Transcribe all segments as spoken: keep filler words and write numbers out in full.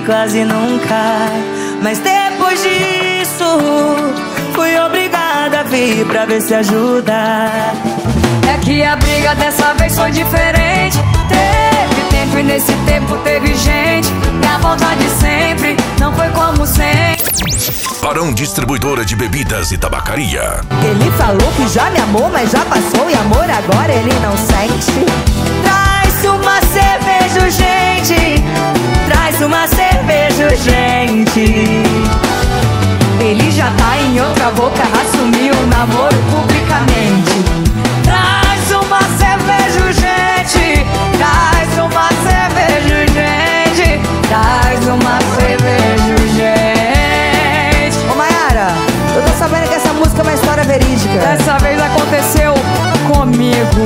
quase não cai. Mas depois disso fui obrigada a vir pra ver se ajuda. É que a briga dessa vez foi diferente. Teve tempo e nesse tempo teve gente. E a vontade sempre não foi como sempre. Barão Distribuidora de Bebidas e Tabacaria. Ele falou que já me amou, mas já passou. E amor agora ele não sente. Traz uma cerveja, gente. Traz uma cerveja, gente. Ele já tá em outra boca, assumiu o namoro publicamente. Traz uma cerveja, gente. Traz uma cerveja, gente. Traz uma cerveja, gente. Ô Mayara, eu tô sabendo que essa música é uma história verídica. Dessa vez aconteceu comigo.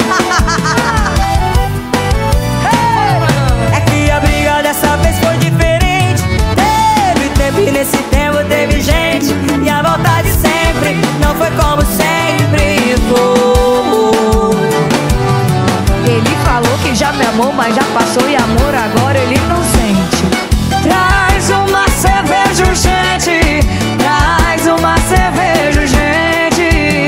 É que a briga dessa vez foi diferente. Teve tempo e nesse tempo teve gente. E a vontade sempre não foi como sempre foi. Ele falou que já me amou, mas já passou. E amor agora ele não sente. Traz uma cerveja, gente. Traz uma cerveja, gente.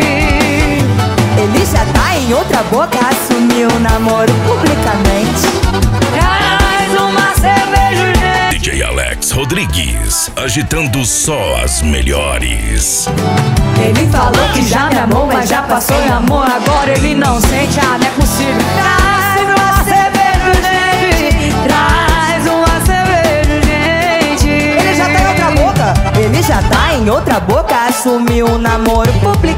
Ele já tá em outra boca, assumiu o namoro publicamente. Traz uma cerveja, gente. D J Alex Rodrigues, agitando só as melhores. Ele falou que já me amou, mas já passou. E amor agora ele não sente. Ah, não é possível. Traz uma cerveja, gente. Traz uma cerveja, gente. Ele já tá em outra boca. Ele já tá em outra boca, assumiu o namoro publicamente.